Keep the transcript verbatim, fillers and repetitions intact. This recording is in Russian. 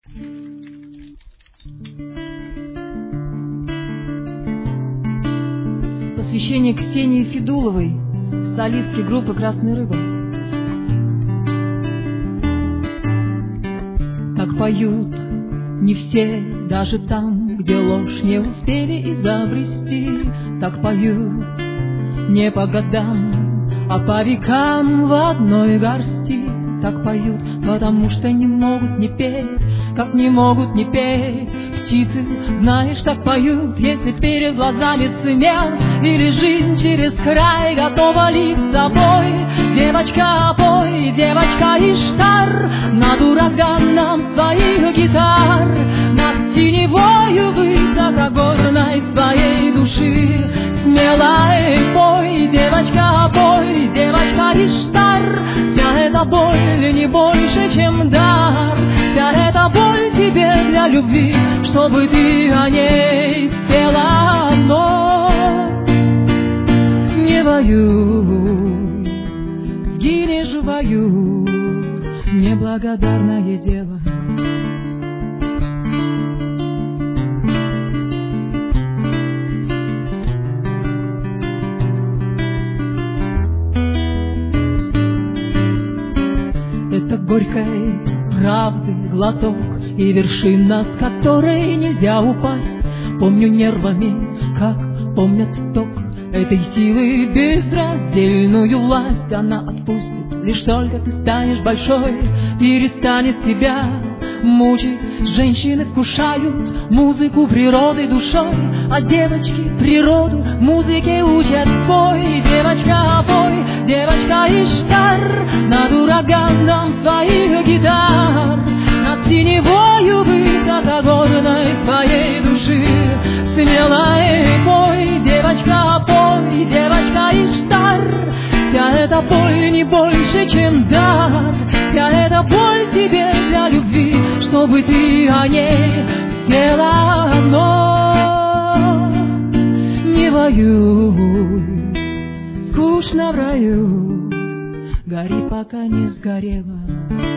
Посвящение Ксении Федуловой, солистке группы «Красная рыба». Так поют не все, даже там, где ложь не успели изобрести. Так поют не по годам, а по векам в одной горсти. Так поют, потому что не могут не петь, как не могут не петь птицы. Знаешь, так поют, если перед глазами цемент или жизнь через край готова лить собой. Девочка, пой, девочка Иштар, над ураганом своих гитар, над синевою высокогорной своей души. Смелая пой, девочка, пой, девочка Иштар. Вся эта боль не больше, чем дар. Вся эта боль тебе для любви, чтобы ты о ней спела. Но не воюй, сгинешь в бою, неблагодарное дело. Это горькой правды глоток и вершина, с которой нельзя упасть. Помню нервами, как помнят ток этой силы безраздельную власть. Она отпустит, лишь только ты станешь большой, перестанет себя мучить. Женщины вкушают музыку природы душой, а девочки природу музыке учат. Пой, девочка, пой, девочка Иштар, над ураганом своих гитар, над синевою высокогорной своей души. Смелая пой, девочка, пой, девочка Иштар. Вся эта боль не больше, чем дар. Вся эта боль тебе для любви, чтобы ты о ней спела. Но не воюй, скучно в раю, гори, пока не сгорела.